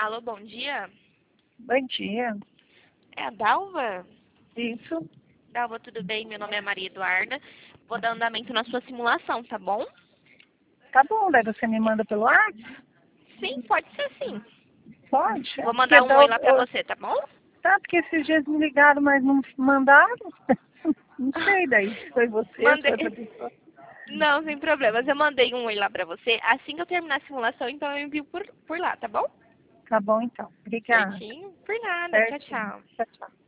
Alô, bom dia. Bom dia. É a Dalva? Isso. Dalva, tudo bem? Meu nome é Maria Eduarda. Vou dar andamento na sua simulação, tá bom? Tá bom, daí você me manda pelo WhatsApp? Sim, pode ser sim. Pode. Vou Porque mandar um oi lá pra você, tá bom? tá, porque esses dias me ligaram, mas não mandaram. Não sei daí. Foi você, foi outra Mandei. pessoa. Não, sem problemas. Eu mandei um oi lá pra você. Assim que eu terminar a simulação, então eu envio por lá, tá bom? Tá bom então. Obrigada. Certinho? Por nada. Tchau, Certinho. tchau. Tchau, tchau.